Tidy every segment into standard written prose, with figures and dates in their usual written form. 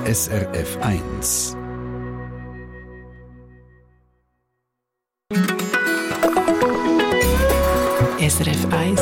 SRF 1. SRF 1.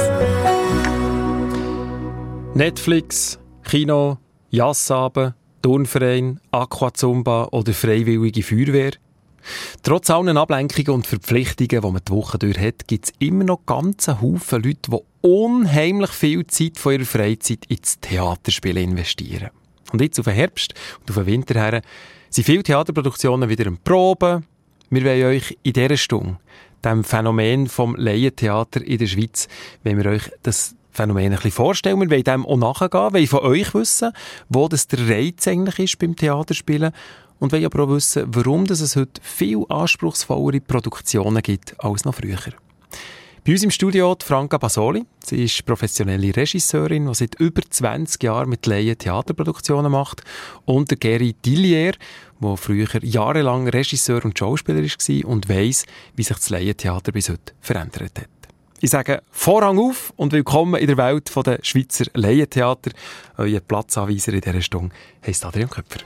Netflix, Kino, Jazzabend, Turnverein, Aquazumba oder Freiwillige Feuerwehr. Trotz allen Ablenkungen und Verpflichtungen, die man die Woche durch hat, gibt es immer noch ganze Haufen Leute, die unheimlich viel Zeit von ihrer Freizeit ins Theaterspielen investieren. Und jetzt auf den Herbst und auf den Winter her sind viele Theaterproduktionen wieder am Proben. Wir wollen euch in dieser Stunde, dem Phänomen vom Laientheater in der Schweiz, wenn wir euch das Phänomen ein bisschen vorstellen. Wir wollen dem auch nachgehen, wollen von euch wissen, wo das der Reiz eigentlich ist beim Theaterspielen und wollen aber auch wissen, warum es heute viel anspruchsvollere Produktionen gibt als noch früher. Bei uns im Studio die Franca Basoli. Sie ist professionelle Regisseurin, die seit über 20 Jahren mit Laien Theaterproduktionen macht. Und der Geri Dillier, der früher jahrelang Regisseur und Schauspieler war und weiss, wie sich das Laientheater bis heute verändert hat. Ich sage Vorhang auf und willkommen in der Welt der Schweizer Laientheater. Euer Platzanweiser in dieser Stunde heisst Adrian Köpfer.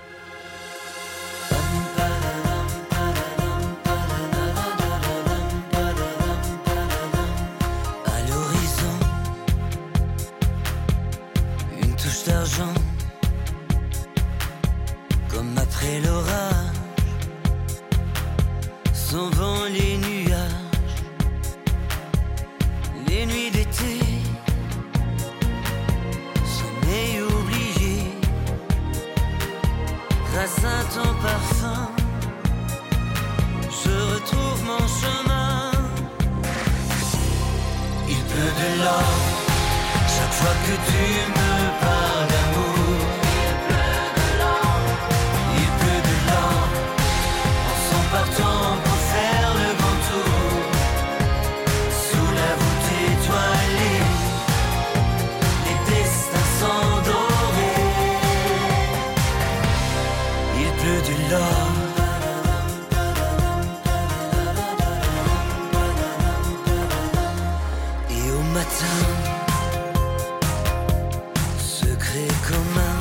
Comme après l'orage, s'en vont les nuages, les nuits d'été, sommeil oublié, grâce à ton parfum, je retrouve mon chemin. Il pleut de l'or, chaque fois que tu me parles d'amour. Partant pour faire le grand tour, sous la voûte étoilée, les destins sont dorés. Il pleut de l'or. Et au matin, secret commun,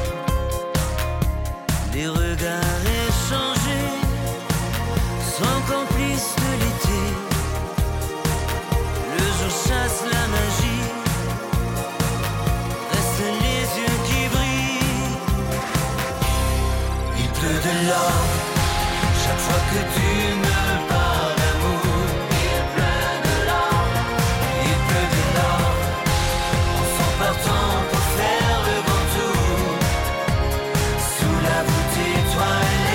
des regards échangés, sans complice de l'été, le jour chasse la magie, restent les yeux qui brillent. Il pleut de l'or, chaque fois que tu me parles d'amour. Il pleut de l'or, il pleut de l'or, enfant partant pour faire le grand tour, sous la voûte étoilée.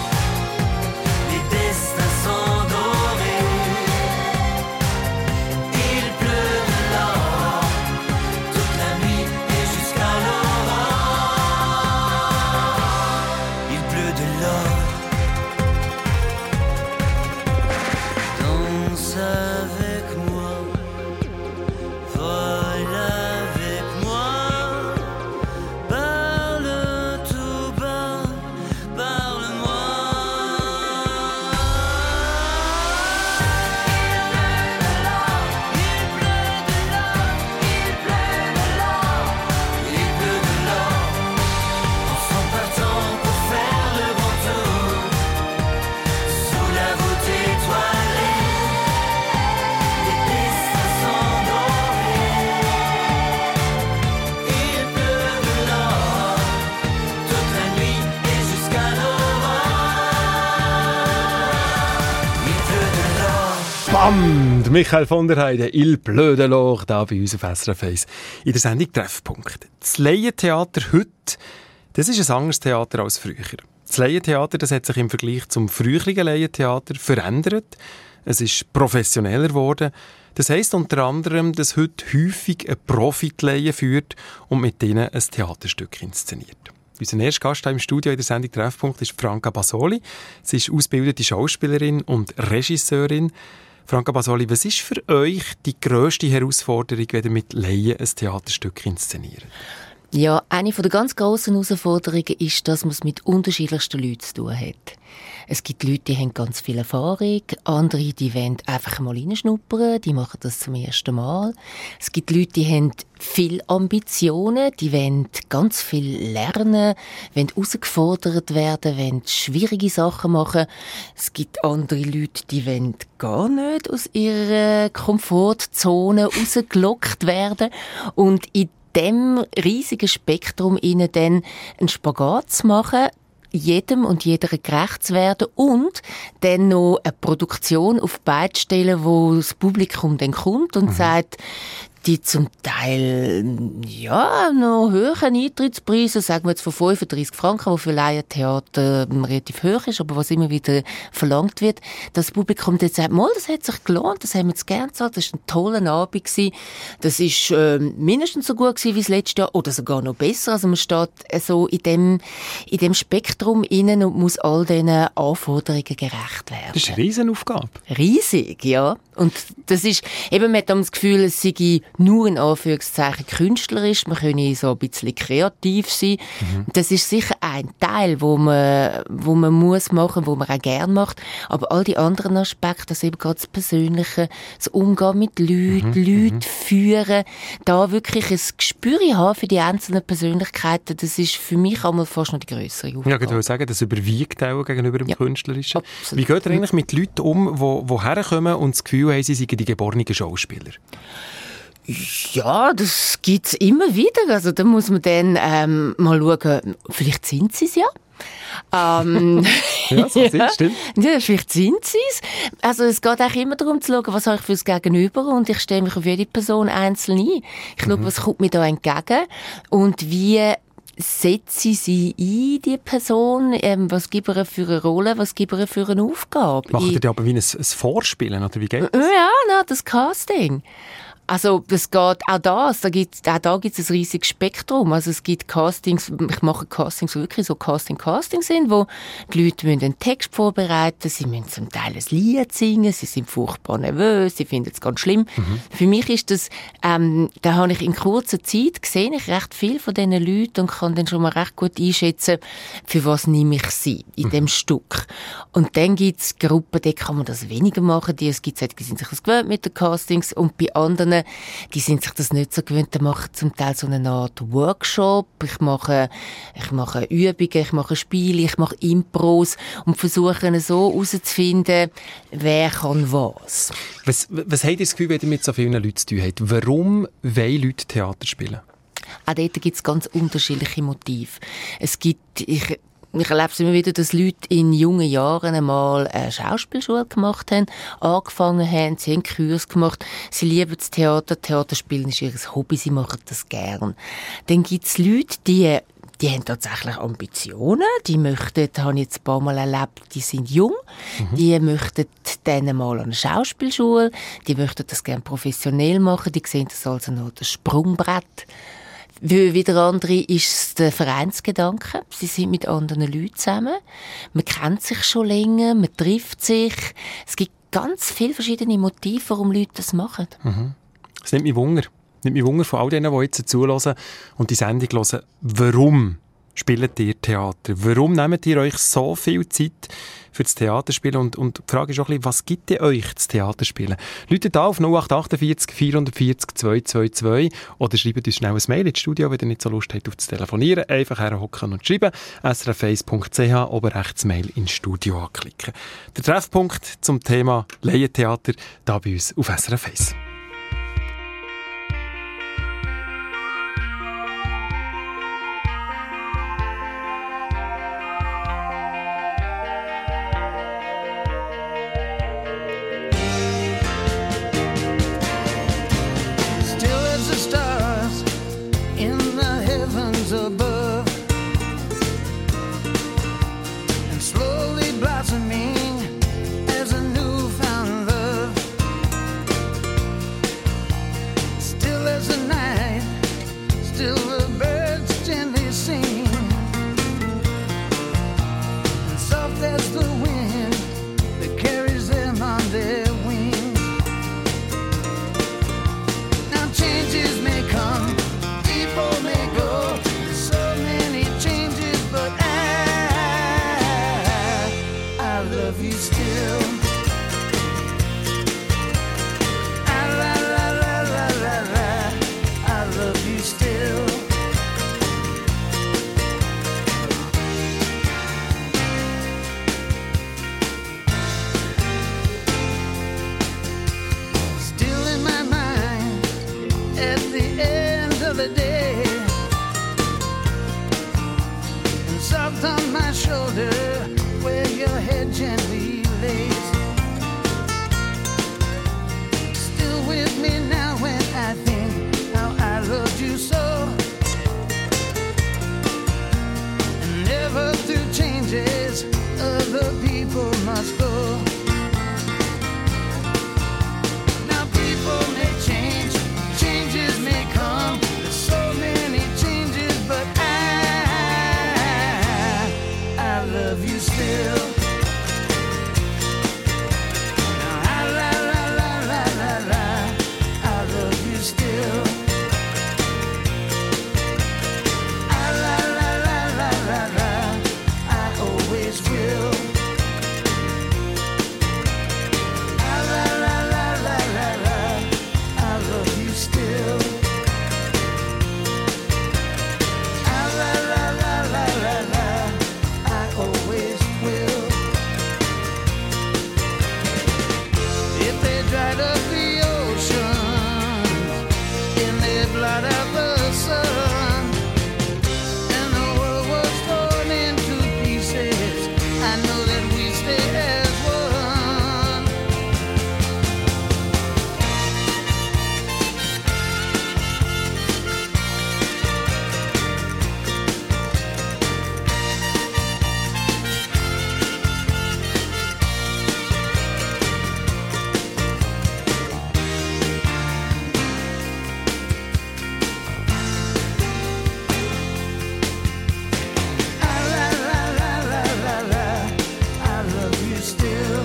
Bam! Michael von der Heide, Il pleut de l'or, da bei uns auf SRF 1 in der Sendung Treffpunkt. Das Laientheater heute, das ist ein anderes Theater als früher. Das Laientheater, das hat sich im Vergleich zum früheren Laientheater verändert. Es ist professioneller geworden. Das heisst unter anderem, dass heute häufig ein Profi die Laien führt und mit denen ein Theaterstück inszeniert. Unser erster Gast hier im Studio in der Sendung Treffpunkt ist Franca Basoli. Sie ist ausgebildete Schauspielerin und Regisseurin. Franca Basoli, was ist für euch die grösste Herausforderung, wenn ihr mit Laien ein Theaterstück inszeniert? Ja, eine der ganz grossen Herausforderungen ist, dass man es mit unterschiedlichsten Leuten zu tun hat. Es gibt Leute, die haben ganz viel Erfahrung, andere, die wollen einfach mal reinschnuppern, die machen das zum ersten Mal. Es gibt Leute, die haben viel Ambitionen, die wollen ganz viel lernen, wollen herausgefordert werden, wollen schwierige Sachen machen. Es gibt andere Leute, die wollen gar nicht aus ihrer Komfortzone rausgelockt werden. Und in dem riesigen Spektrum ihnen dann einen Spagat zu machen, jedem und jeder gerecht zu werden und dann noch eine Produktion auf die Beine zu stellen, wo das Publikum dann kommt und sagt, die zum Teil noch höheren Eintrittspreise, sagen wir jetzt von 35 Franken, was für Laientheater relativ hoch ist, aber was immer wieder verlangt wird, das Publikum dann sagt, das hat sich gelohnt, das haben wir jetzt gern gezahlt, das war ein toller Abend gewesen, das ist mindestens so gut gewesen wie das letzte Jahr oder sogar noch besser, also man steht so in dem Spektrum innen und muss all diesen Anforderungen gerecht werden. Das ist eine Riesenaufgabe. Riesig, ja. Und das ist, eben, man hat das Gefühl, es sei nur in Anführungszeichen künstlerisch, man könne so ein bisschen kreativ sein. Das ist sicher ein Teil, wo man muss machen, wo man auch gerne macht. Aber all die anderen Aspekte, das eben gerade das Persönliche, das Umgehen mit Leuten, Leute führen, da wirklich ein Gespür haben für die einzelnen Persönlichkeiten, das ist für mich einmal fast noch die grössere Aufgabe. Ja, ich würde sagen, das überwiegt auch gegenüber dem Künstlerischen. Absolut. Wie geht ihr eigentlich mit Leuten um, die herkommen und das Gefühl haben, sie seien die geborenen Schauspieler? Ja, das gibt's immer wieder. Also da muss man dann mal schauen, vielleicht sind sie es ja. Ja, so stimmt. Ja, vielleicht sind sie es. Also es geht auch immer darum zu schauen, was habe ich fürs Gegenüber und ich stelle mich auf jede Person einzeln ein. Ich schaue, was kommt mir da entgegen und wie setze ich sie ein, die Person? Was gibt er für eine Rolle? Was gibt er für eine Aufgabe? Macht ihr aber wie ein Vorspielen, oder wie geht das? Ja, das Casting. Also, das geht auch da gibt's ein riesiges Spektrum. Also, es gibt Castings, ich mache Castings, wo wirklich so Casting sind, wo die Leute müssen einen Text vorbereiten, sie müssen zum Teil ein Lied singen, sie sind furchtbar nervös, sie finden es ganz schlimm. Für mich ist das, da habe ich in kurzer Zeit gesehen, ich recht viel von diesen Leuten und kann dann schon mal recht gut einschätzen, für was nehme ich sie in dem Stück. Und dann gibt's Gruppen, die kann man das weniger machen, es gibt solche, die sind sich das gewöhnt mit den Castings und bei anderen die sind sich das nicht so gewöhnt, die machen zum Teil so eine Art Workshop, ich mache Übungen, ich mache Spiele, ich mache Impros und versuche so herauszufinden, wer kann was. Was habt ihr das Gefühl, wenn ihr mit so vielen Leuten zu tun habt? Warum wollen Leute Theater spielen? Auch dort gibt es ganz unterschiedliche Motive. Ich erlebe es immer wieder, dass Leute in jungen Jahren einmal eine Schauspielschule gemacht haben, angefangen haben, sie haben Kurs gemacht, sie lieben das Theaterspielen ist ihr Hobby, sie machen das gern. Dann gibt es Leute, die haben tatsächlich Ambitionen, die möchten, das habe ich jetzt ein paar Mal erlebt, die sind jung, die möchten dann mal an eine Schauspielschule, die möchten das gerne professionell machen, die sehen das als noch das Sprungbrett. Wieder andere ist der Vereinsgedanke. Sie sind mit anderen Leuten zusammen. Man kennt sich schon länger, man trifft sich. Es gibt ganz viele verschiedene Motive, warum Leute das machen. Es nimmt mich Wunder. Von all denen, die jetzt zuhören und die Sendung hören. Warum spielt ihr Theater? Warum nehmt ihr euch so viel Zeit für das Theaterspielen? Und die Frage ist auch ein bisschen, was gibt ihr euch das Theaterspielen? Läutet da auf 0848 440 222 oder schreibt uns schnell ein Mail ins Studio, wenn ihr nicht so Lust habt, auf zu telefonieren. Einfach herhocken und schreiben. srf1.ch, oben rechts Mail ins Studio anklicken. Der Treffpunkt zum Thema Laientheater, da bei uns auf SRF 1. soft on my shoulder where your head gently lays. Still with me now when I think how I loved you so. And never through changes other people must go. Now people may change, changes may come. There's so many changes, but I love you still. Now I la la la la la la, I love you still. I la la la la la la, I always will. I la la la la la la, I love you still. I la la la la la la, I always will. If they dried up the ocean and they blot out the sun, and the world was torn into pieces, I know that we stay as one. I la la la la la la, I love you still.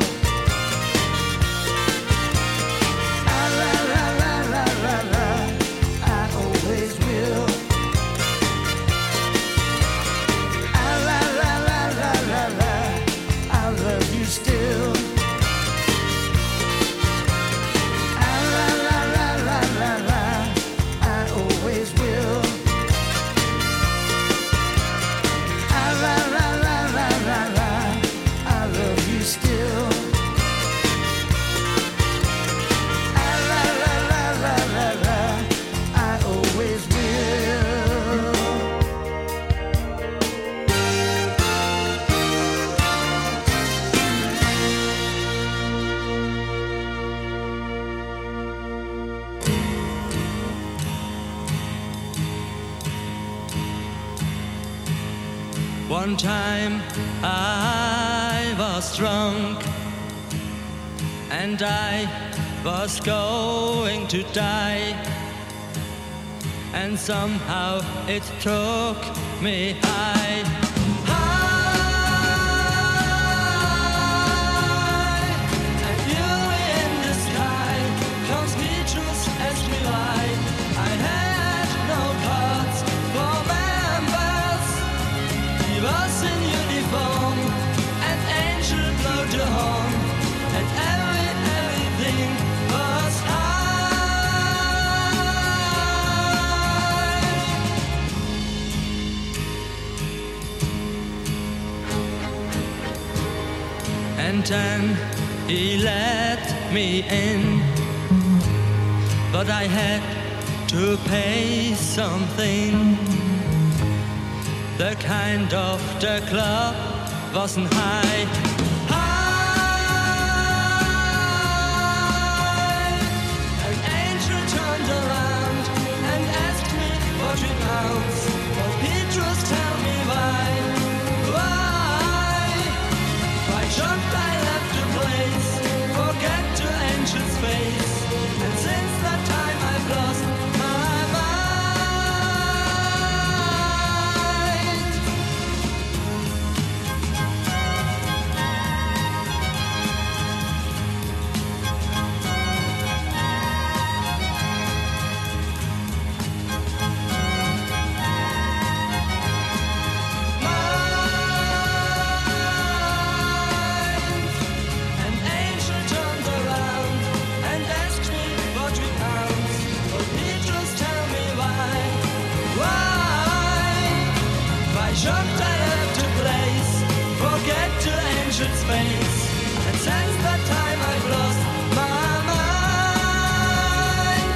I la la la la la la, I always will. I la la la la la la, I love you still. I la la la la la la, I always will. I la la la la la la, I love you still. I la la la la la la, I always will. One time I was drunk and I was going to die, and somehow it took me high. High, and you in the sky, comes Petrus as we lie. I had no cards for members. He was in uniform, an angel blowed the horn, and everything was high. And then he let me in, but I had to pay something. The kind of the club wasn't high. High. An angel turned around and asked me for £3. But Petrus, tell me why? Why should I left the place, forget the angel's face? And since that time I've lost my mind. An angel turned around and asked me for £3. But Petrus, tell me why? Why should I left the place, forget the angel's face? And since that time I've lost my mind.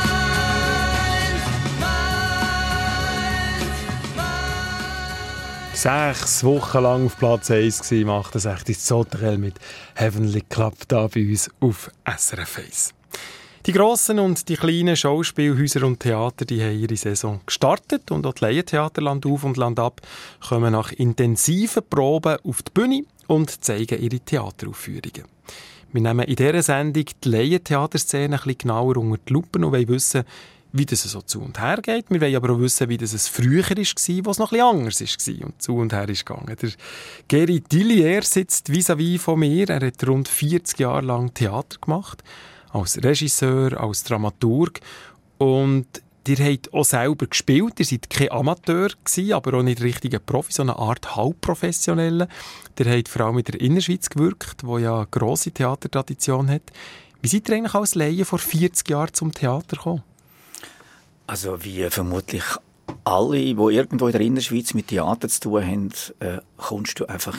Mind. 6 Wochen lang auf Platz 1 gewesen, macht das echt ins Sauterelle mit Heavenly Club da bei uns auf SRF 1. Die grossen und die kleinen Schauspielhäuser und Theater, die haben ihre Saison gestartet und auch die Laientheater Land auf und Land ab kommen nach intensiven Proben auf die Bühne und zeigen ihre Theateraufführungen. Wir nehmen in dieser Sendung die Laientheaterszene ein bisschen genauer unter die Lupe und wollen wissen, wie das so zu und her geht. Wir wollen aber auch wissen, wie das früher war, wo es noch etwas anders war und zu und her ist gegangen. Der Geri Dillier sitzt vis-à-vis von mir. Er hat rund 40 Jahre lang Theater gemacht, als Regisseur, als Dramaturg. Und ihr habt auch selber gespielt. Ihr seid kein Amateur gewesen, aber auch nicht richtiger Profi, sondern eine Art Halbprofessioneller. Ihr habt vor allem in der Innerschweiz gewirkt, wo ja eine grosse Theatertradition hat. Wie seid ihr eigentlich als Laie vor 40 Jahren zum Theater gekommen? Also wie vermutlich alle, die irgendwo in der Innerschweiz mit Theater zu tun haben, kommst du einfach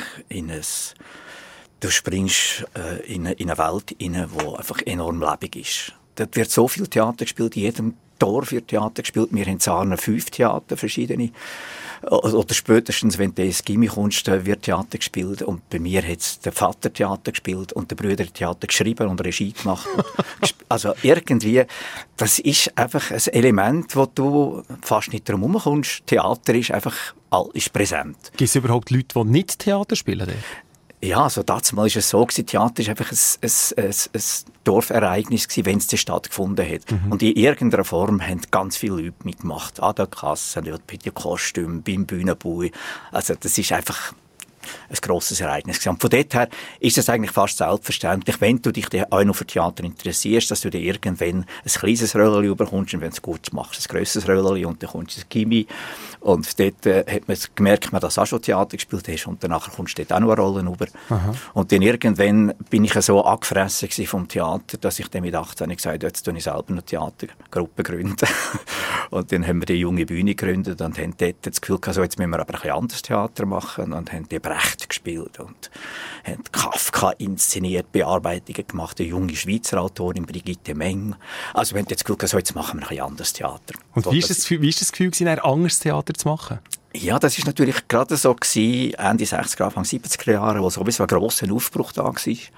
du springst in eine Welt hinein, die einfach enorm lebendig ist. Dort wird so viel Theater gespielt, in jedem Dorf wird Theater gespielt. Wir haben in Sarnen 5 Theater, verschiedene. Oder spätestens, wenn du ins Gimmi kommst, wird Theater gespielt. Und bei mir hat der Vater Theater gespielt und der Brüder Theater geschrieben und Regie gemacht. Also irgendwie, das ist einfach ein Element, wo du fast nicht drum herumkommst. Theater ist einfach ist präsent. Gibt es überhaupt Leute, die nicht Theater spielen? Ja, also damals war es so, Theater war einfach ein Dorfereignis, wenn es stattgefunden hat. Mhm. Und in irgendeiner Form haben ganz viele Leute mitgemacht. An der Kasse, bei den Kostümen, beim Bühnenbau. Also das ist einfach ein grosses Ereignis. Und von dort her ist es eigentlich fast selbstverständlich, wenn du dich auch noch für Theater interessierst, dass du dir irgendwann ein kleines Röllchen bekommst und wenn du es gut machst, ein grösseres Röllchen und dann kommst du ins Gimmi. Und dort hat man gemerkt, dass du auch schon Theater gespielt hast und danach kommst du dort auch noch eine Rolle rüber. Aha. Und dann irgendwann bin ich so angefressen vom Theater, dass ich dann mit 18 gesagt habe, jetzt gründe ich selber eine Theatergruppe gründen. Und dann haben wir die junge Bühne gegründet und haben dort das Gefühl gehabt, so, jetzt müssen wir aber ein bisschen anderes Theater machen und haben die Brecht gespielt und haben Kafka inszeniert, Bearbeitungen gemacht, eine junge Schweizer Autorin, Brigitte Meng. Also wir haben jetzt gedacht, so, jetzt machen wir ein bisschen anderes Theater. Und wie ist das Gefühl, ein anderes Theater zu machen? Ja, das ist natürlich gerade so gewesen, Ende 60er, Anfang 70er Jahre, wo sowieso ein grosser Aufbruch da war,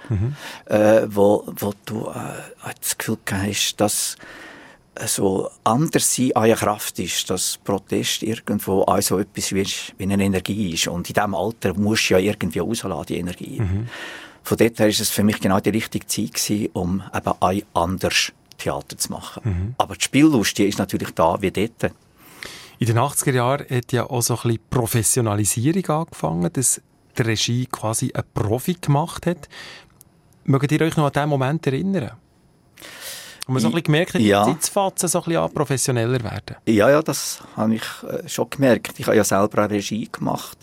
wo du das Gefühl hast, dass so anders sein an Kraft ist, dass Protest irgendwo auch so etwas wie eine Energie ist. Und in diesem Alter musst du ja irgendwie rauslassen, die Energie. Mhm. Von dort her war es für mich genau die richtige Zeit gewesen, um eben auch anders Theater zu machen. Mhm. Aber die Spiellust, die ist natürlich da wie dort. In den 80er Jahren hat ja auch so ein bisschen Professionalisierung angefangen, dass die Regie quasi ein Profi gemacht hat. Mögt ihr euch noch an diesen Moment erinnern? Und man so ein bisschen gemerkt hat, ja. Jetzt fängt es so ein bisschen an, professioneller werden. Ja, das habe ich schon gemerkt. Ich habe ja selber eine Regie gemacht.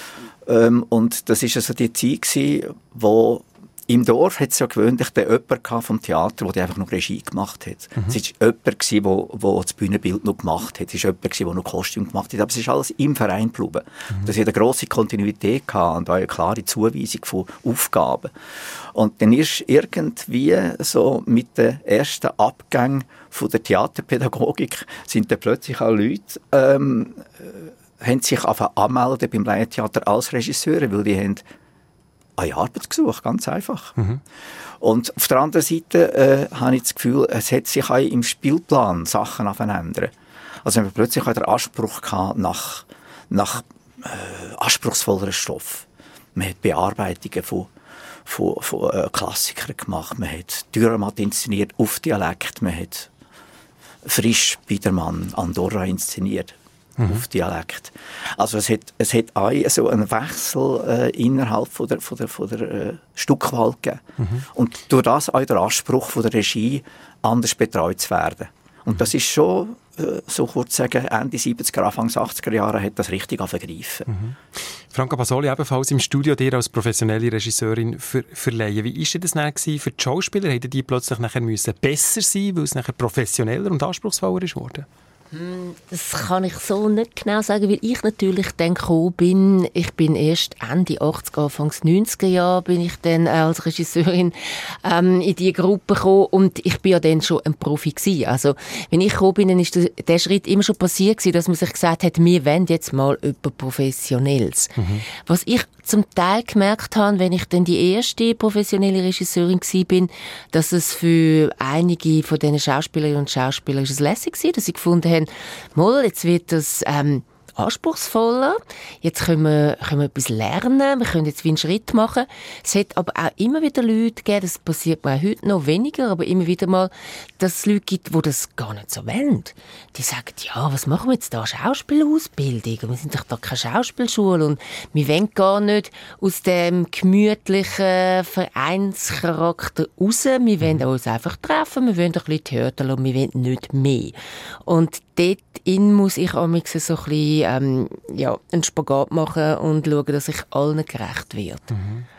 Und das war also die Zeit gewesen, wo im Dorf hat es ja gewöhnlich den jemand vom Theater, der einfach noch Regie gemacht hat. Mhm. Es war jemand, der das Bühnenbild noch gemacht hat. Es war jemand, der noch Kostüm gemacht hat. Aber es ist alles im Verein geblieben. Mhm. Das hat eine grosse Kontinuität gehabt und auch eine klare Zuweisung von Aufgaben. Und dann ist irgendwie so mit den ersten Abgängen von der Theaterpädagogik sind dann plötzlich auch Leute, haben sich anmelden beim Laientheater als Regisseure, weil die haben eine Arbeit gesucht, ganz einfach. Mhm. Und auf der anderen Seite habe ich das Gefühl, es hat sich auch im Spielplan Sachen verändern. Also haben wir plötzlich auch den Anspruch gehabt nach anspruchsvolleren Stoff. Man hat Bearbeitungen von Klassikern gemacht, man hat Dürrenmatt inszeniert auf Dialekt, man hat Frisch Biedermann Andorra inszeniert. Auf Dialekt. Also es hat auch so einen Wechsel innerhalb von der Stückwahl gegeben. Mhm. Und durch das auch der Anspruch von der Regie, anders betreut zu werden. Und das ist schon, so kurz sagen, Ende 70er, Anfang 80er Jahre hat das richtig vergriffen. Mhm. Franca Basoli, ebenfalls im Studio, dir als professionelle Regisseurin verleihen. Wie war das dann für die Schauspieler? Hätten die plötzlich nachher besser sein müssen, weil es nachher professioneller und anspruchsvoller ist worden? Das kann ich so nicht genau sagen, weil ich natürlich dann gekommen bin. Ich bin erst Ende 80er, Anfangs 90er Jahre bin ich dann als Regisseurin in die Gruppe gekommen und ich bin ja dann schon ein Profi gewesen. Also, wenn ich gekommen bin, dann ist der Schritt immer schon passiert gewesen, dass man sich gesagt hat, wir wollen jetzt mal etwas Professionelles. Was ich zum Teil gemerkt habe, wenn ich dann die erste professionelle Regisseurin gewesen bin, dass es für einige von diesen Schauspielerinnen und Schauspielern ist es lässig war, dass sie gefunden haben, mal, jetzt wird das anspruchsvoller, jetzt können wir etwas lernen, wir können jetzt wie einen Schritt machen. Es hat aber auch immer wieder Leute gegeben, das passiert mir auch heute noch weniger, aber immer wieder mal, dass es Leute gibt, die das gar nicht so wollen. Die sagen, ja, was machen wir jetzt da? Schauspielausbildung? Wir sind doch da keine Schauspielschule und wir wollen gar nicht aus dem gemütlichen Vereinscharakter raus. Wir wollen uns einfach treffen, wir wollen ein bisschen Theater und wir wollen nicht mehr. Und dort muss ich auch so ein bisschen einen Spagat machen und schauen, dass ich allen gerecht werde.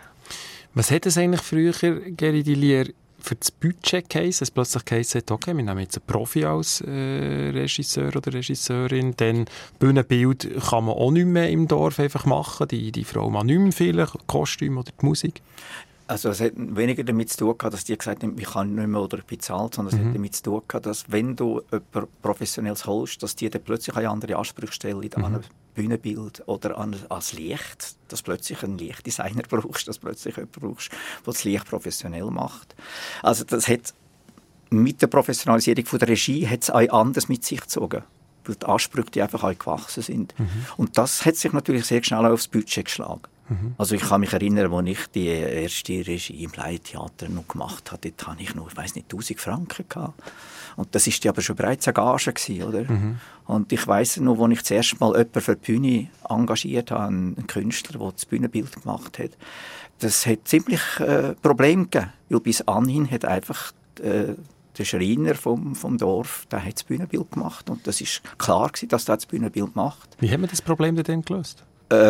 Was hat es eigentlich früher, Geri Dillier, für das Budget geheißen, dass plötzlich geheißen hat, okay, wir nehmen jetzt einen Profi als Regisseur oder Regisseurin, dann Bühnenbild kann man auch nicht mehr im Dorf einfach machen, die Frau mag nicht mehr viel, Kostüm oder die Musik? Also es hat weniger damit zu tun gehabt, dass die gesagt haben, ich kann nicht mehr oder bezahlt, sondern es hat damit zu tun gehabt, dass wenn du jemanden Professionelles holst, dass die dann plötzlich eine andere Ansprüche stellen an ein Bühnenbild oder an das Licht, dass plötzlich einen Lichtdesigner brauchst, dass plötzlich jemanden brauchst, der das Licht professionell macht. Also das hat mit der Professionalisierung von der Regie hat es auch anders mit sich gezogen, weil die Ansprüche die einfach auch gewachsen sind. Und das hat sich natürlich sehr schnell aufs Budget geschlagen. Also ich kann mich erinnern, als ich die erste Regie im Laientheater noch gemacht habe, dort hatte ich noch, ich weiss nicht, 1000 Franken gehabt. Und das war aber schon bereits eine Gage gewesen, oder? Und ich weiss noch, als ich das erste Mal jemanden für die Bühne engagiert habe, einen Künstler, der das Bühnenbild gemacht hat, das hat ziemlich Probleme gegeben, weil bis anhin hat einfach der Schreiner vom Dorf, der hat das Bühnenbild gemacht und das ist klar gewesen, dass er das Bühnenbild macht. Wie haben wir das Problem denn gelöst?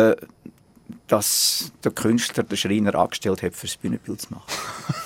Dass der Künstler den Schreiner angestellt hat, für das Bühnenbild zu machen.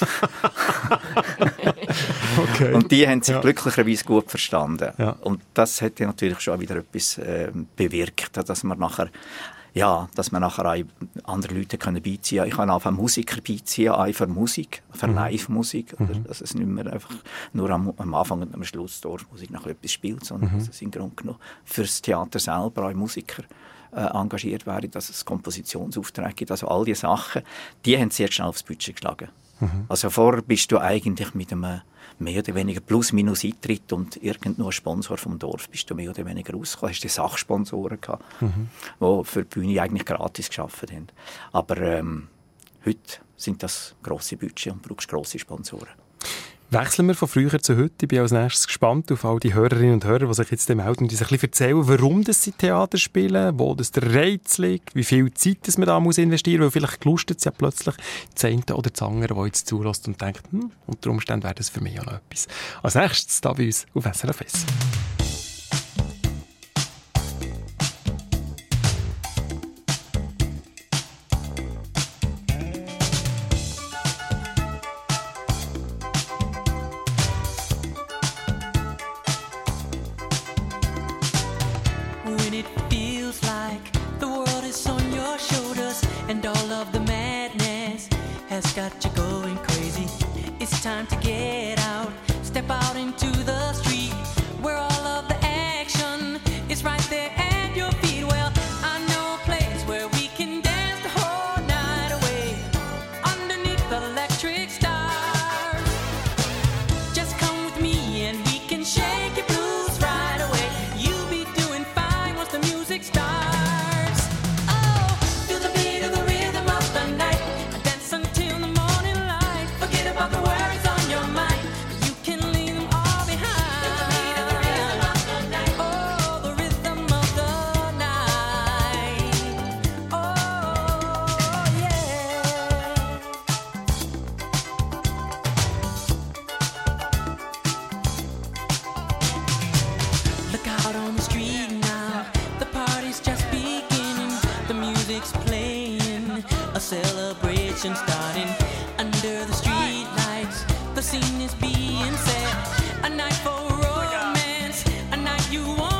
Okay. Und die haben sich glücklicherweise gut verstanden. Ja. Und das hat ja natürlich schon wieder etwas bewirkt, dass man nachher auch andere Leute können beiziehen. Ich kann einfach Musiker beiziehen, auch für Musik, für Live-Musik. Oder dass es nicht mehr einfach nur am Anfang und am Schluss Dorfmusik noch etwas spielt, sondern dass es im Grunde genommen für das Theater selber auch Musiker engagiert werden, dass es Kompositionsaufträge gibt. Also all diese Sachen, die haben sehr schnell aufs Budget geschlagen. Also vorher bist du eigentlich mit einem mehr oder weniger Plus-Minus-Eintritt und irgendein Sponsor vom Dorf bist du mehr oder weniger rausgekommen. Hast du Sachsponsoren gehabt, die für die Bühne eigentlich gratis gearbeitet haben. Aber heute sind das grosse Budget und brauchst grosse Sponsoren. Wechseln wir von früher zu heute. Ich bin als nächstes gespannt auf all die Hörerinnen und Hörer, die sich jetzt melden und die sich ein bisschen erzählen, warum sie Theater spielen, wo das der Reiz liegt, wie viel Zeit man da investieren muss, weil vielleicht gelustet es ja plötzlich das eine oder das andere, der jetzt zulässt und denkt, unter Umständen wäre das für mich auch noch etwas. Als nächstes da bei uns auf SRF 1. When it feels like the world is on your shoulders and all of the madness has got you going crazy, it's time to get out, step out into the street where all of the action is right there at your feet. Well, I know a place where we can dance the whole night away underneath the electric stars. Just come with me and we can shake your blues right away. You'll be doing fine once the music starts. Oh, feel the beat of the rhythm of the night. Dance until the morning light. Forget about the worries on your mind. You can leave them all behind. Oh, the rhythm of the night. Oh, yeah. Look out on the street now, the party's just beginning. The music's playing, a celebration starting. Under the street lights, the scene is being set. A night for romance, a night you want.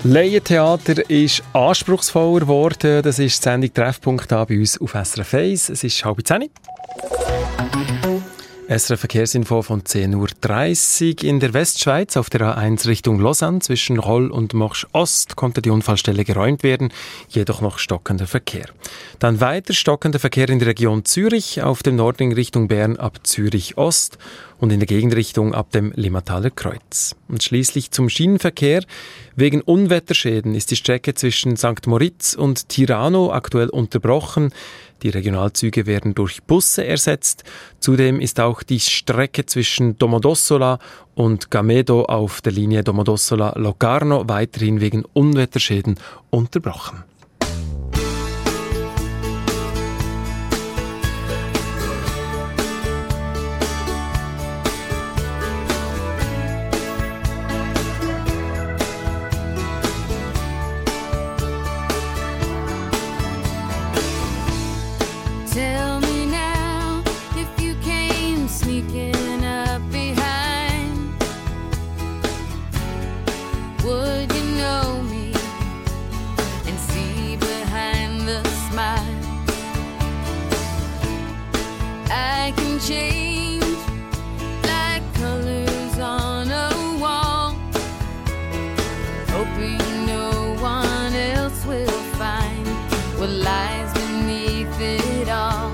Laientheater ist anspruchsvoller geworden. Das ist die Sendung Treffpunkt bei uns auf SRF 1. Es ist 9:30. SRF Verkehrsinfo von 10:30 Uhr. In der Westschweiz auf der A1 Richtung Lausanne zwischen Roll und Morsch Ost konnte die Unfallstelle geräumt werden, jedoch noch stockender Verkehr. Dann weiter stockender Verkehr in der Region Zürich, auf dem Nordring Richtung Bern ab Zürich Ost und in der Gegenrichtung ab dem Limmataler Kreuz. Und schließlich zum Schienenverkehr. Wegen Unwetterschäden ist die Strecke zwischen St. Moritz und Tirano aktuell unterbrochen. Die Regionalzüge werden durch Busse ersetzt. Zudem ist auch die Strecke zwischen Domodossola und Gamedo auf der Linie Domodossola-Locarno weiterhin wegen Unwetterschäden unterbrochen. Tell me now if you came sneaking up behind. Would you know me and see behind the smile? I can change like colors on a wall, hoping no one else will find what lies beneath it all.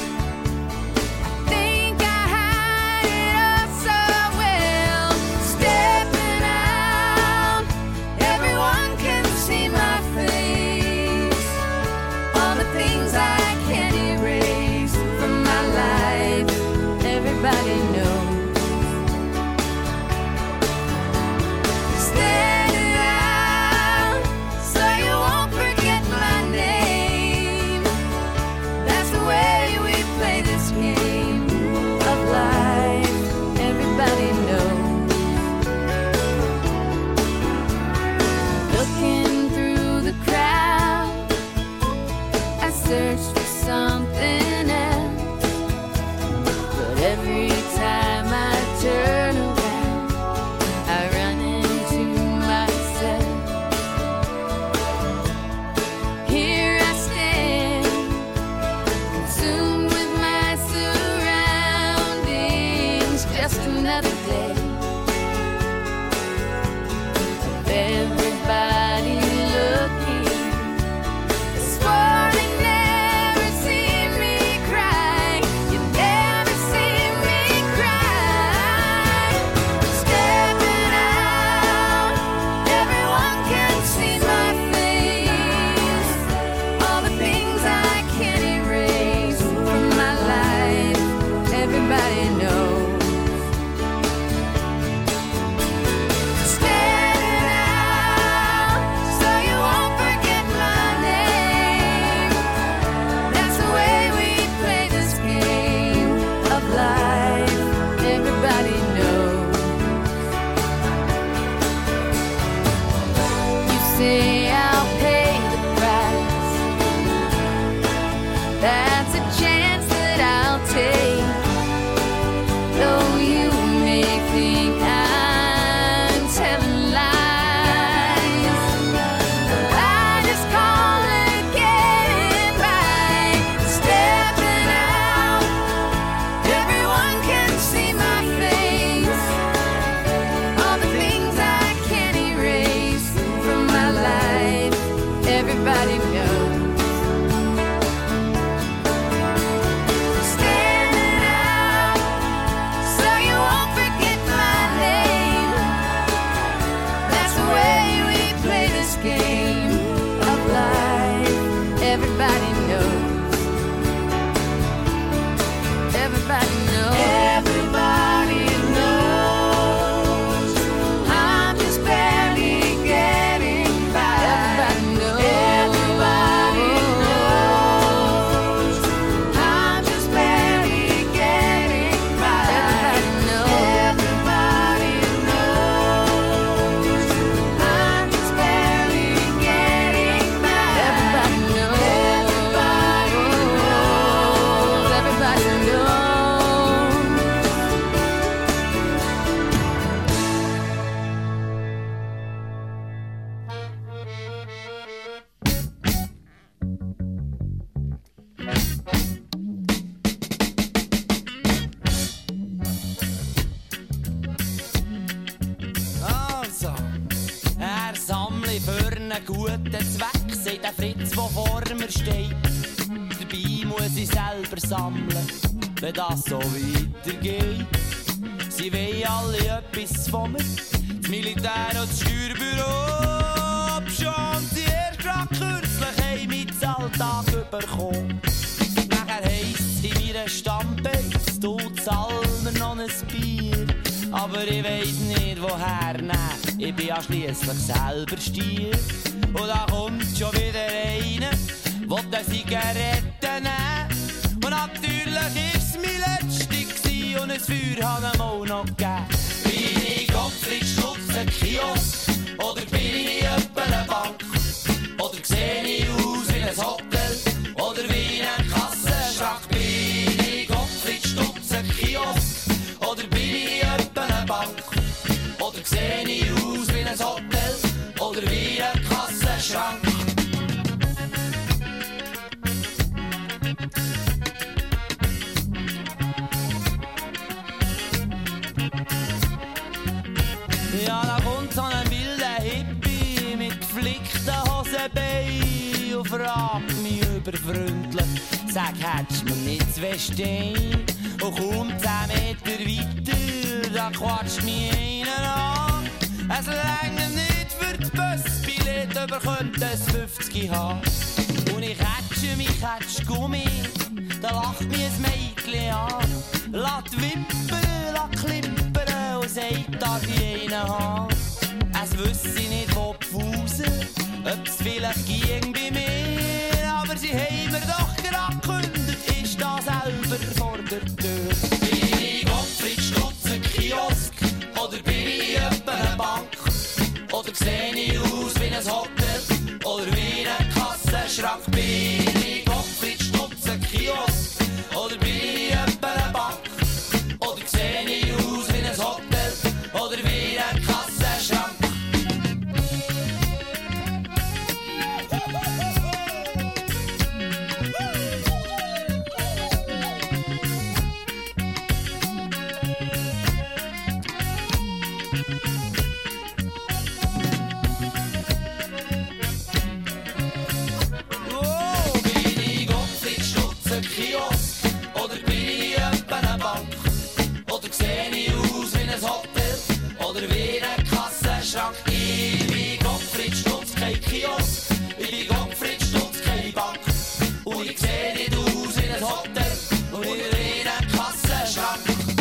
I think I hide it all so well. Stepping out, everyone can see my face. All the things I can't erase from my life Zweck, sagt der Fritz, der vor mir steht. Dabei muss ich selber sammeln, wenn das so weitergeht. Sie wollen alle etwas von mir, das Militär und das Steuerbüro. Obschon sie erst grad kürzlich haben mit dem Alltag bekommen. Nachher heisst in meiner Stammbeiz, du zahlst mir noch ein Bier. Aber ich weiss nicht woher nehmen, ich bin ja schliesslich selber Stier. Und da kommt schon wieder einer, will eine Zigarette nehmen. Und natürlich ist es mein letzte und ein Feuer hat ihm auch noch gegeben. Bin ich Gottfried Stutz, ein Kiosk, oder bin ich etwa eine Bank? Oder sehe ich aus wie ein Hotel, oder wie ein Kassenschrank? Bin ich Gottfried Stutz, ein Kiosk, oder bin ich etwa eine Bank? Oder sehe ich aus wie ein Hotel, oder wie ein Kassenschrank? Ja, da kommt so ein wilder Hippie mit geflickten Hosenbeinen und fragt mich überfreundlich, sag, hättest du mir nicht 2 Steine? Und kaum 10 Meter weiter, da quatscht mich einer an. Es reicht nicht für die Busbillett, aber könnte es 50 haben. Und ich hätsche mich, hätsch Gummi, da lacht mich ein Mädchen an. Lass die Wimpern, lass klimpern und sagt, darf ich einen haben? Es wüsste nicht, wo die Fusen, ob es vielleicht ging bei mir. Aber sie haben mir doch gerade gekündigt, ist da selber vor der Tür. Bin ich Gottfried Stutz, ein Kiosk, oder bin ich etwa eine Bank? Oder sehe ich aus wie ein Hotel, oder wie ein Kassenschrank? Bin ich Gottfried Stutz, ein Kiosk, oder bin ich etwa eine Bank? Oder sehe ich aus wie ein Hotel, oder wie ein Kassenschrank? Oh, bin ich Gottfried Stutz, ein Kiosk, oder bin ich etwa eine Bank? Oder sehe ich aus wie ein Hotel, oder wie ein Kassenschrank? Ich bin Gottfried Stutz, kein Kiosk, ich bin Gottfried Stutz, keine Bank. Und ich sehe nicht aus wie ein Hotel, oder wie ein Kassenschrank.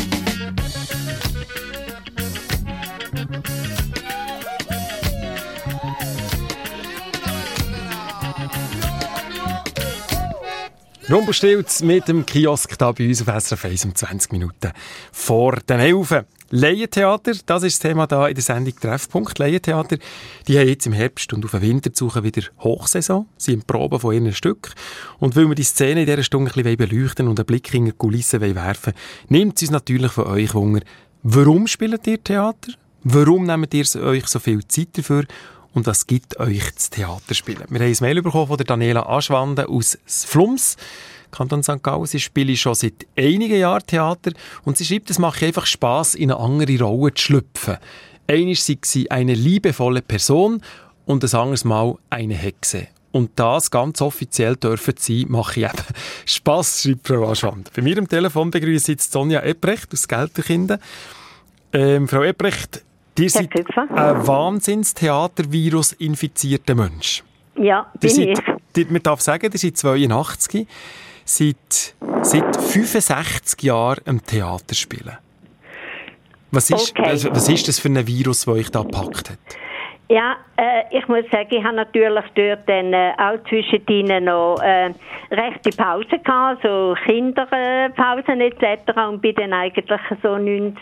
Rumpelstilz mit dem Kiosk da bei uns auf SRF 1 um 20 Minuten vor den 11. Laientheater, das ist das Thema da in der Sendung Treffpunkt. Laientheater, die haben jetzt im Herbst und auf den Winter zu wieder Hochsaison, sie im Proben von ihren Stück. Und weil wir die Szene in dieser Stunde ein bisschen beleuchten und einen Blick in die Kulissen werfen, nimmt es uns natürlich von euch Wunder, warum spielt ihr Theater? Warum nehmt ihr euch so viel Zeit dafür? Und was gibt euch das Theaterspielen? Wir haben ein Mail bekommen von der Daniela Aschwande aus Flums, Kanton St. Gallen. Sie spielt schon seit einigen Jahren Theater und sie schreibt, es mache einfach Spass, in eine andere Rolle zu schlüpfen. Einmal sei sie eine liebevolle Person und ein anderes Mal eine Hexe. Und das ganz offiziell dürfen sie, mache ich eben Spass, schreibt Frau Aschwande. Bei mir am Telefon begrüße ich jetzt Sonja Ebrecht aus Gelterkinden. Frau Ebrecht, ihr seid ein Wahnsinns-Theatervirus infizierter Mensch. Ja, bin ich. Man darf sagen, ihr seid 82, seit 65 Jahren am Theater spielen. Was ist das für ein Virus, das euch da gepackt hat? Ja, ich muss sagen, ich habe natürlich dort dann auch zwischendrin noch rechte Pausen gehabt, so Kinderpausen etc. und bin dann eigentlich so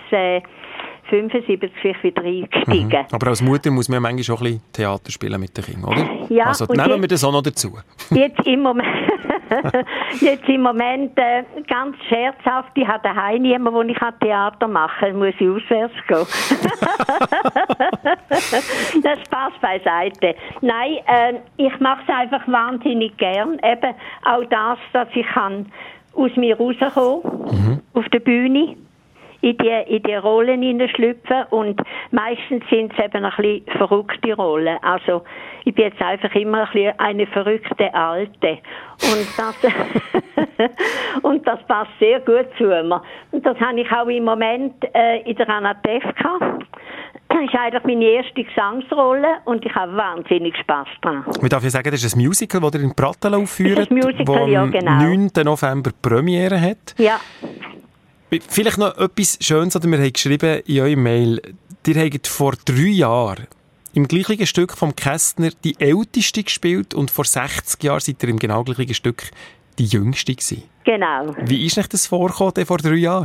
1975 vielleicht wieder eingestiegen. Aber als Mutter muss man ja manchmal schon ein bisschen Theater spielen mit den Kindern, oder? Ja, also nehmen wir das auch noch dazu. Jetzt im Moment ganz scherzhaft, ich habe daheim niemanden, wo ich Theater machen kann, muss ich auswärts gehen. Das Spaß beiseite. Nein, ich mache es einfach wahnsinnig gern. Eben auch das, dass ich kann aus mir rauskommen auf der Bühne. in die Rollen hineinschlüpfen und meistens sind es eben ein bisschen verrückte Rollen. Also ich bin jetzt einfach immer ein bisschen eine verrückte Alte und das passt sehr gut zu mir. Und das habe ich auch im Moment in der Anatevka. Das ist eigentlich meine erste Gesangsrolle und ich habe wahnsinnig Spass dran. Man darf ja sagen, das ist ein Musical, das ihr in Pratteln aufführt, das Musical, das am genau. 9. November Premiere hat. Ja. Vielleicht noch etwas Schönes, oder wir haben geschrieben in eurem Mail, ihr habt vor 3 Jahren im gleichen Stück vom Kästner die Älteste gespielt und vor 60 Jahren seid ihr im genau gleichen Stück die Jüngste gewesen. Genau. Wie ist euch das vorgekommen vor 3 Jahren?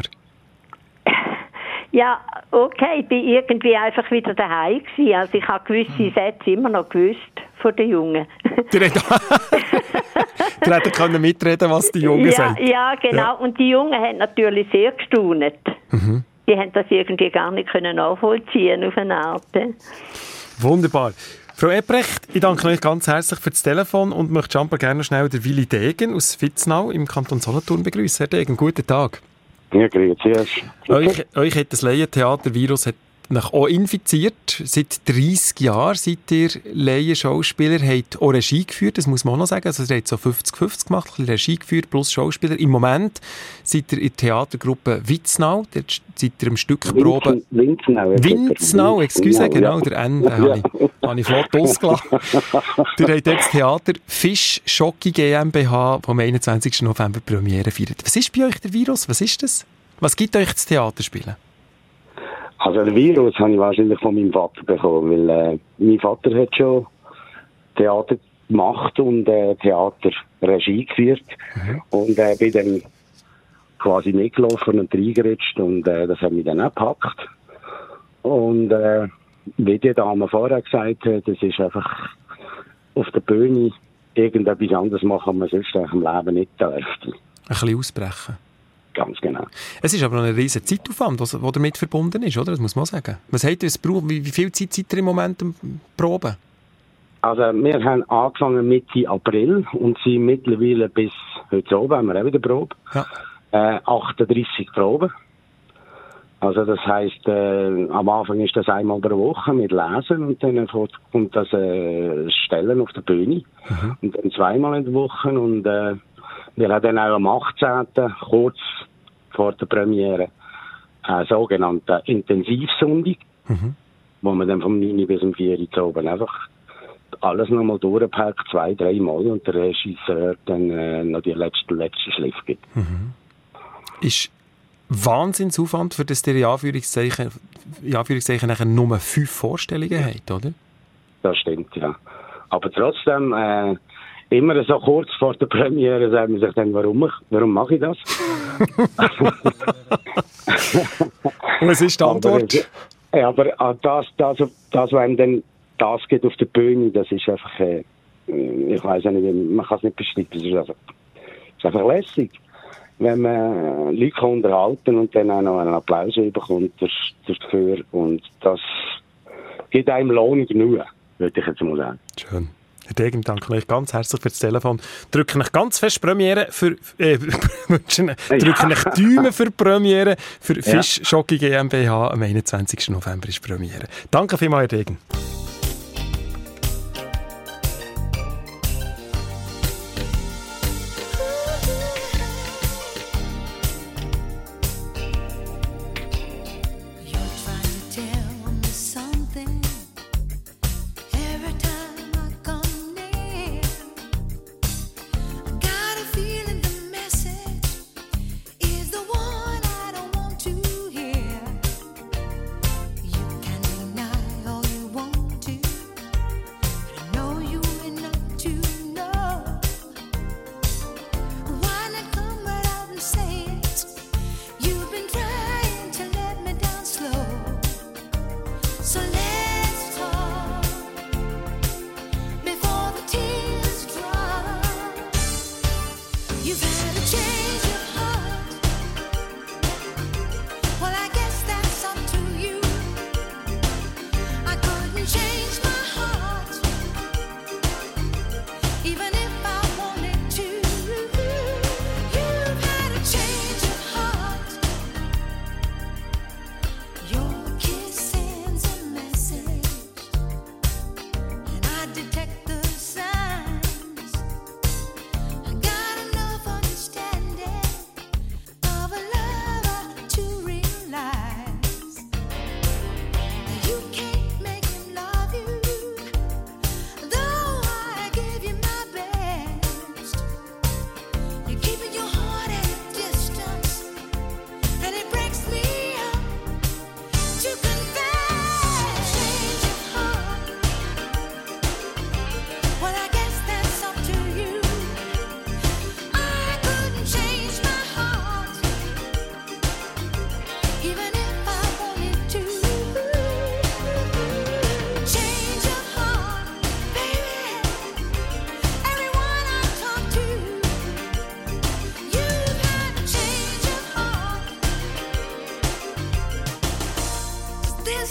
Ja, okay, ich bin irgendwie einfach wieder daheim gewesen. Also ich habe gewisse Sätze immer noch gewusst von den Jungen. Ihr hättet mitreden, was die Jungen sagen. Ja, genau. Ja. Und die Jungen haben natürlich sehr gestaunt. Mhm. Die haben das irgendwie gar nicht nachvollziehen auf eine Art. Wunderbar. Frau Ebrecht, ich danke euch ganz herzlich für das Telefon und möchte gerne schnell den Willi Degen aus Vitznau im Kanton Solothurn begrüßen. Herr Degen, guten Tag. Ja, grüezi. Euch hat das Laientheater-Virus euch auch infiziert. Seit 30 Jahren seid ihr Laienschauspieler, habt auch Regie geführt, das muss man auch noch sagen. Also ihr habt so 50-50 gemacht, ein bisschen Regie geführt plus Schauspieler. Im Moment seid ihr in der Theatergruppe Vitznau, dort seid ihr im Stück proben. Winznau, excuse, genau, der N, habe ich flott ausgelassen. Ihr habt jetzt Theater Fisch Schocki GmbH, die am 21. November Premiere feiert. Was ist bei euch der Virus? Was ist das? Was gibt euch das Theaterspielen? Also den Virus habe ich wahrscheinlich von meinem Vater bekommen, weil mein Vater hat schon Theater gemacht und Theaterregie geführt und bin dann quasi mitgelaufen und reingerutscht und das hat mich dann auch gepackt. Und wie die Dame vorher gesagt hat, das ist einfach auf der Bühne irgendetwas anderes machen, was man sonst im Leben nicht dürfte. Ein bisschen ausbrechen. Ganz genau. Es ist aber noch ein riesen Zeitaufwand, der damit verbunden ist, oder? Das muss man sagen. Was habt ihr, wie viel Zeit seid ihr im Moment am Proben? Also wir haben angefangen Mitte April und sind mittlerweile bis heute oben, haben wir auch wieder Probe. Ja. 38 Proben. Also das heisst, am Anfang ist das einmal pro Woche mit Lesen und dann kommt das Stellen auf der Bühne. Und dann zweimal in der Woche und wir haben dann auch am 18. kurz vor der Premiere einen sogenannten Intensivsonntag, wo man dann vom 9 bis um 4 Uhr oben einfach alles nochmal durchpackt, 2-3 Mal und der Regisseur dann noch die letzte Schliff gibt. Ist Wahnsinnsaufwand, für das ihr in Anführungszeichen nachher nur 5 Vorstellungen habt, oder? Das stimmt, ja. Aber trotzdem, immer so kurz vor der Premiere sagen wir sich dann, warum mache ich das? Und was ist die Antwort? Aber das wenn dann das geht auf der Bühne, das ist einfach, ich weiss nicht, man kann es nicht beschreiben, es ist einfach lässig, wenn man Leute unterhalten und dann auch noch einen Applaus bekommt dafür und das gibt einem Lohn genug, würde ich jetzt mal sagen. Schön. Herr Degen, danke euch ganz herzlich für das Telefon. Drücken euch ganz fest Premiere für drücken euch Daumen für Premiere für Fisch Schocki GmbH am 21. November ist Premiere. Danke vielmals, Herr Degen. You can deny all you want.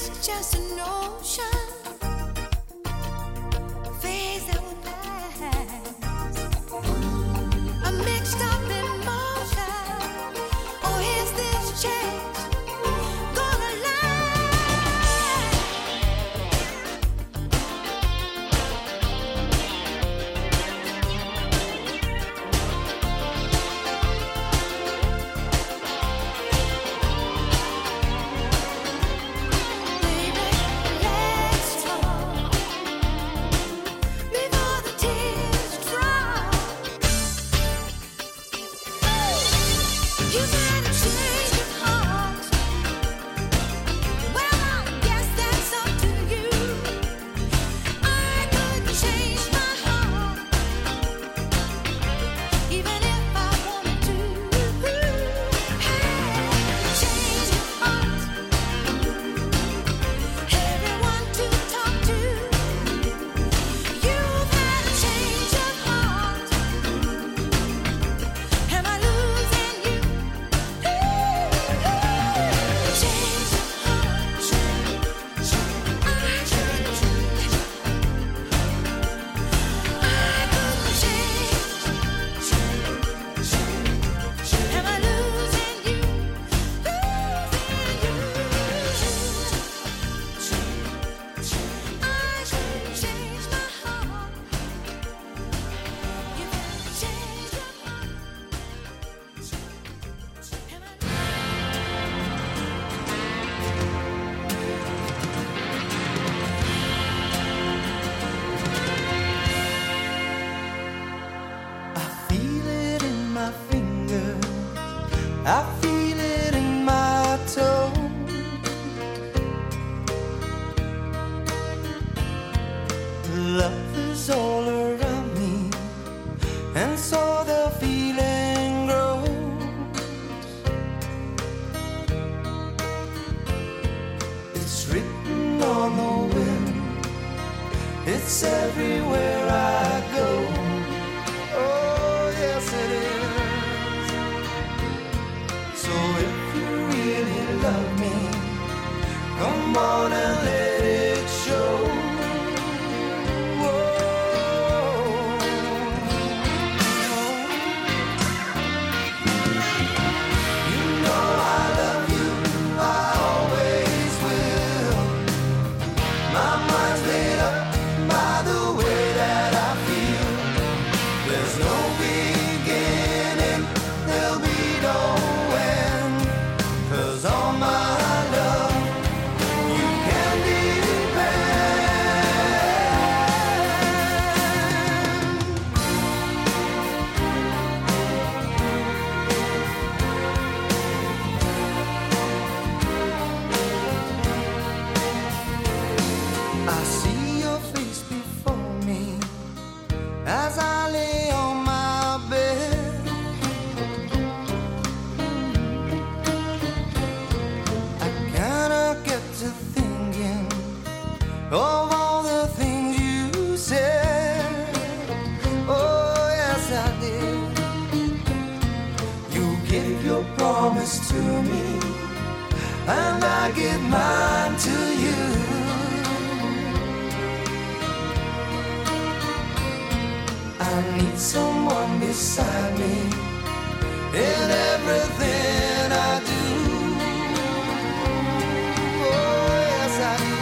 is just an ocean, phase that will pass, a mixed up emotion. Or is this change gonna last? Baby, let's talk before the tears drop. You've had a change of heart. Well, I guess that's up to you. I could change my heart, even if I wanted to. Hey, change of heart. Everyone to talk to. You've had a change of heart. Am I losing you? Change of heart. I could change. Am I losing you? I could change my heart. You've had a change of heart. Am I Feel it in my fingers, I feel it in my toe. Love is all around me, and so the feeling grows. It's written on the wind, it's everywhere I go. Oh, yes, it is. So if you really love me, come on and let it show. You know I love you, I always will. My mind's made up by the way that I feel. There's no beginning, there'll be no end. 'Cause all my love, you can depend. I see your face before me as I lay on my bed. I kinda get to thinking of all the things you said. Oh, yes, I did. You gave your promise to me, and I give mine to you. I need someone beside me in everything I do. Oh, yes, I do.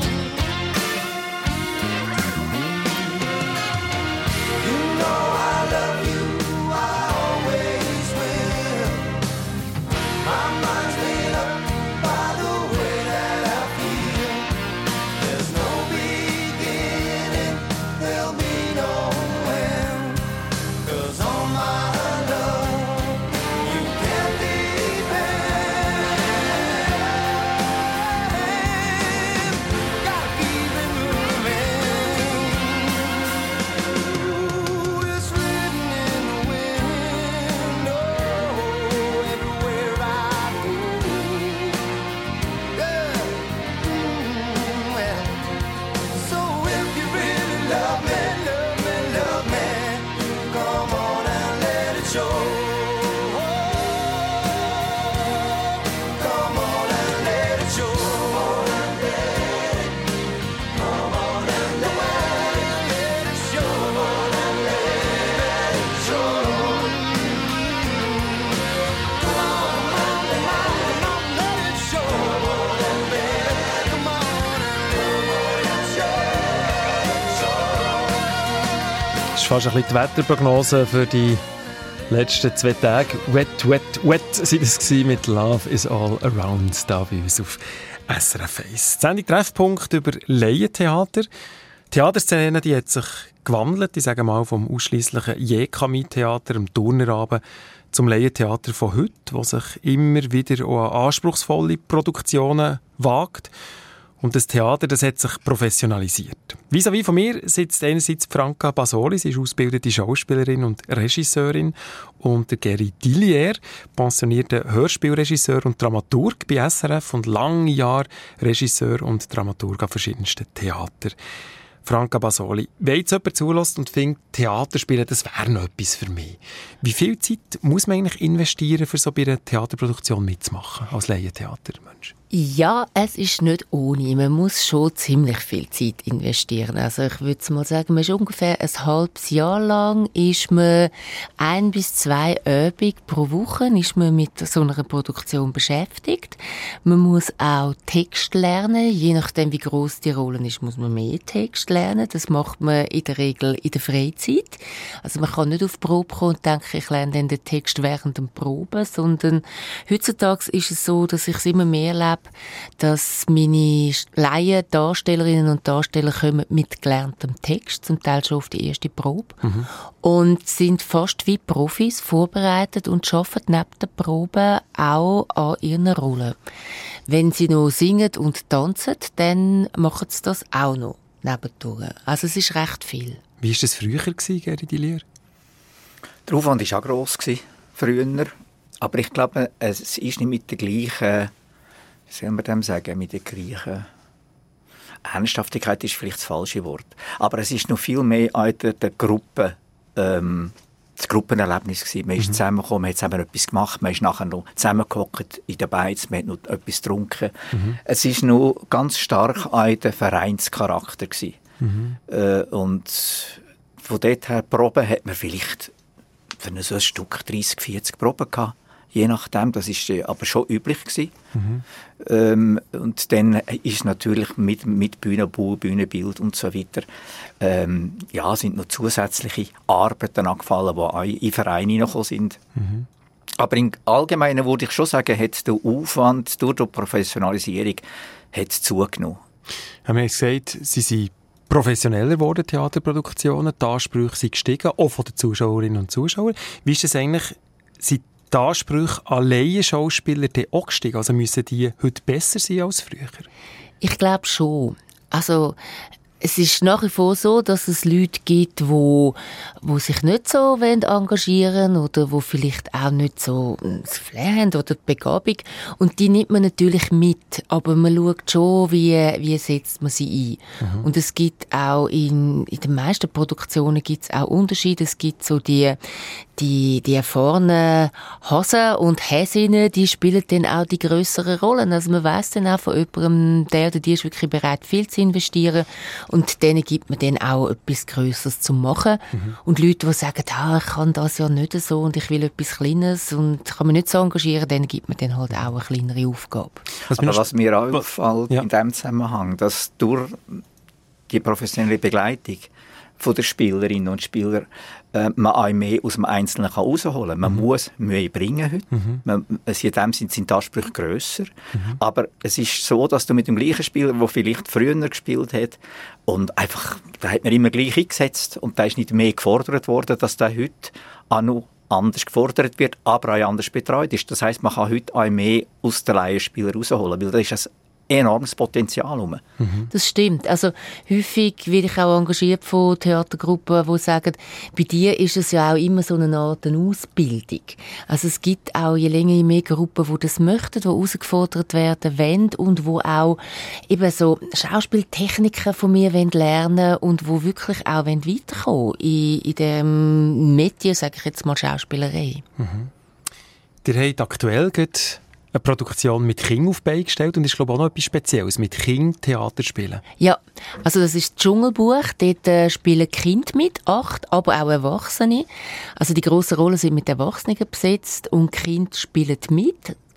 You know I love you, I always will. My mind's made up by the way that I feel. There's no beginning, there'll be no end. 'Cause all my love, you can fast ein bisschen die Wetterprognose für die letzten 2 Tage. Wet, wet, wet sind es gewesen mit «Love is all around» da bei uns auf SRF 1. Die Sendung «Treffpunkt» über Laientheater. Die Theaterszene die hat sich gewandelt, ich sage mal, vom ausschliesslichen Jekami-Theater, dem Turnerabend, zum Laientheater von heute, das sich immer wieder auch an anspruchsvolle Produktionen wagt. Und das Theater, das hat sich professionalisiert. Vis-à-vis von mir sitzt einerseits Franca Basoli, sie ist ausgebildete Schauspielerin und Regisseurin, und der Geri Dillier, pensionierter Hörspielregisseur und Dramaturg bei SRF und lange Jahre Regisseur und Dramaturg an verschiedensten Theatern. Franca Basoli, wenn jetzt jemand zulässt und findet, Theater spielen, das wäre noch etwas für mich. Wie viel Zeit muss man eigentlich investieren, für so bei einer Theaterproduktion mitzumachen, als Laientheatermensch? Ja, es ist nicht ohne. Man muss schon ziemlich viel Zeit investieren. Also ich würde mal sagen, man ist ungefähr ein halbes Jahr lang ist man 1 bis 2 Übungen pro Woche ist man mit so einer Produktion beschäftigt. Man muss auch Text lernen. Je nachdem, wie gross die Rolle ist, muss man mehr Text lernen. Das macht man in der Regel in der Freizeit. Also man kann nicht auf die Probe kommen und denken, ich lerne dann den Text während der Probe, sondern heutzutage ist es so, dass ich es immer mehr erlebe, dass meine Laien-Darstellerinnen und Darsteller kommen mit gelerntem Text, zum Teil schon auf die erste Probe, und sind fast wie Profis vorbereitet und arbeiten neben der Probe auch an ihren Rollen. Wenn sie noch singen und tanzen, dann machen sie das auch noch nebendurch. Also es ist recht viel. Wie war das früher, Geri Dillier? Der Aufwand war auch gross früher, aber ich glaube, es ist nicht mit der gleichen, wie soll man dem sagen, mit der gleichen Ernsthaftigkeit ist vielleicht das falsche Wort. Aber es ist noch viel mehr an der Gruppe, das Gruppenerlebnis gewesen. Man ist zusammengekommen, man hat zusammen etwas gemacht, man ist nachher noch zusammengehockt in der Beiz, man hat noch etwas getrunken. Es ist noch ganz stark an den Vereinscharakter gewesen. Und von dort her Proben hat man vielleicht für so ein Stück 30, 40 Proben gehabt. Je nachdem, das ist aber schon üblich gewesen. Und dann ist natürlich mit Bühnenbau, Bühnenbild und so weiter, sind noch zusätzliche Arbeiten angefallen, die auch in Vereine hineingekommen sind. Aber im Allgemeinen würde ich schon sagen, hat der Aufwand durch die Professionalisierung hat zugenommen. Haben wir gesagt, Sie sind professioneller geworden, Theaterproduktionen, die Ansprüche sind gestiegen, auch von den Zuschauerinnen und Zuschauern. Wie ist es eigentlich, sind die Ansprüche an Laienschauspieler auch gestiegen? Also müssen die heute besser sein als früher? Ich glaube schon. Also es ist nach wie vor so, dass es Leute gibt, wo sich nicht so engagieren wollen oder wo vielleicht auch nicht so das Flair haben oder die Begabung. Und die nimmt man natürlich mit, aber man schaut schon, wie setzt man sie ein. Und es gibt auch in den meisten Produktionen gibt es auch Unterschiede. Es gibt so die erfahrenen Hasen und Häsinnen, die spielen dann auch die grösseren Rollen. Also man weiss dann auch von jemandem, der oder die ist wirklich bereit, viel zu investieren. Und denen gibt man dann auch etwas Grösseres zu machen. Und Leute, die sagen, ich kann das ja nicht so und ich will etwas Kleines und kann mich nicht so engagieren, denen gibt man dann halt auch eine kleinere Aufgabe. Was mir auch auffällt in diesem Zusammenhang, dass durch die professionelle Begleitung von der Spielerinnen und Spieler man auch mehr aus dem Einzelnen herausholen kann. Man muss mehr bringen heute. In dem sind die Ansprüche grösser. Aber es ist so, dass du mit dem gleichen Spieler, der vielleicht früher gespielt hat, und einfach, da hat man immer gleich eingesetzt und da ist nicht mehr gefordert worden, dass der heute auch noch anders gefordert wird, aber auch anders betreut ist. Das heisst, man kann heute auch mehr aus den Laienspielern rausholen, weil da ist ein enormes Potenzial rum. Das stimmt. Also häufig werde ich auch engagiert von Theatergruppen, die sagen, bei dir ist es ja auch immer so eine Art Ausbildung. Also es gibt auch je länger, je mehr Gruppen, die das möchten, die herausgefordert werden wollen und wo auch eben so Schauspieltechniken von mir lernen wollen und wo wirklich auch weiterkommen in dem Metier, sage ich jetzt mal, Schauspielerei. Ihr habt aktuell eine Produktion mit Kindern auf die Beine gestellt und ist, glaube ich, auch noch etwas Spezielles, mit Kindern Theater spielen. Ja, also das ist das Dschungelbuch. Dort spielen Kinder mit, 8, aber auch Erwachsene. Also die grossen Rollen sind mit Erwachsenen besetzt und die Kinder spielen mit.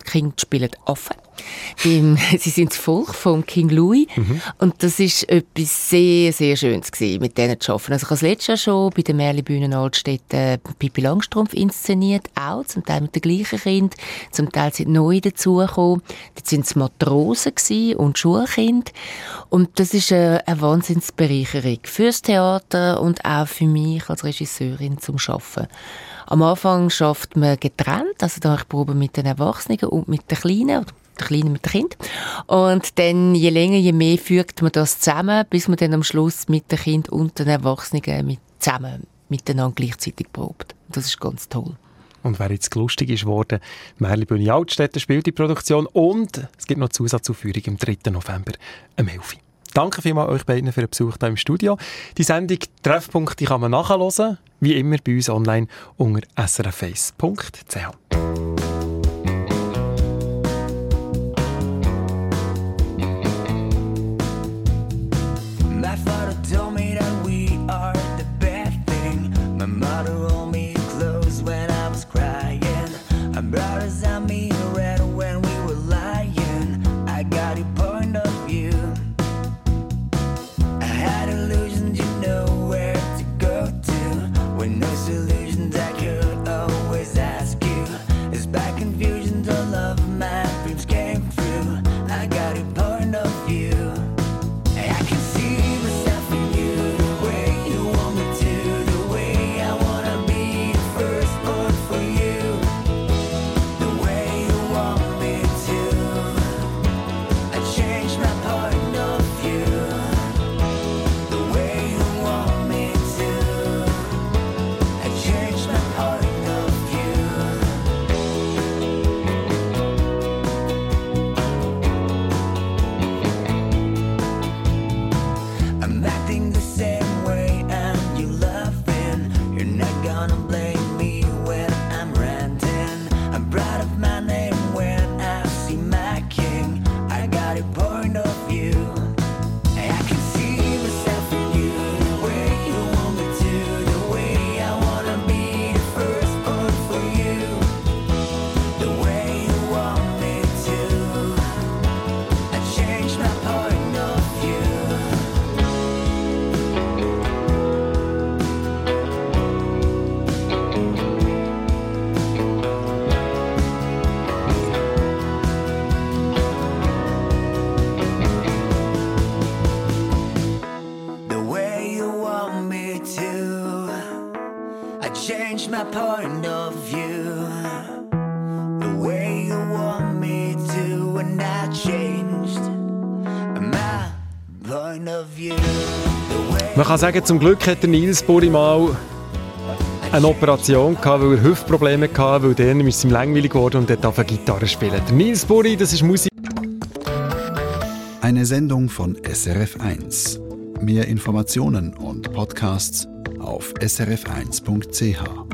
Die Kinder spielen Affen. Sie sind das Volk von King Louis. Und das war etwas sehr, sehr Schönes gewesen, mit denen zu arbeiten. Also ich habe das letzte Jahr schon bei der Merlibühne Altstädte Pippi Langstrumpf inszeniert, auch zum Teil mit den gleichen Kindern, zum Teil sind neu dazugekommen. Dort waren es Matrosen und Schulkinder. Und das ist eine Wahnsinnsbereicherung fürs Theater und auch für mich als Regisseurin zum Arbeiten. Am Anfang schafft man getrennt, also da ich probe mit den Erwachsenen und mit den Kleinen, der Kleine mit dem Kind. Und dann, je länger, je mehr fügt man das zusammen, bis man dann am Schluss mit dem Kind und den Erwachsenen zusammen miteinander gleichzeitig probt. Das ist ganz toll. Und wer jetzt lustig ist geworden, Merlibühne Altstädte spielt die Produktion und es gibt noch Zusatzaufführung am 3. November um 11 Uhr. Danke vielmals euch beiden für den Besuch hier im Studio. Die Sendung Treffpunkt die kann man nachhören, wie immer bei uns online unter srf1.ch. My father told me that we are the bad thing. My mother rolled me close when I was crying. My brothers and me read when we were lying. I got your point of view. I had illusions, you know where to go to. With no solutions, I could always ask you. Despite confusions, all of my dreams came true. I got your point of view. I can see myself in you, the way you want me to, the way I wanna be the first one for you, the way you want me to. I changed my point of view, the way you want me to. I changed my point of view. I'm acting the same way and you laughing. You're not gonna blame me when I'm ranting. I'm proud of my name when I see my king. I got a point of view. I can see myself in you, the way you want me to, the way I wanna be the first one for you, the way you want me to. I changed my point of view. The way you want me to. I changed my point of view. The way you want me to, and I changed my point of view. Man kann sagen, zum Glück hat der Nils Buri mal eine Operation gehabt, weil er Hüftprobleme hatte, weil dann ist es ihm langweilig geworden und er darf Gitarre spielen. Der Nils Buri, das ist Musik. Eine Sendung von SRF1. Mehr Informationen und Podcasts auf srf1.ch.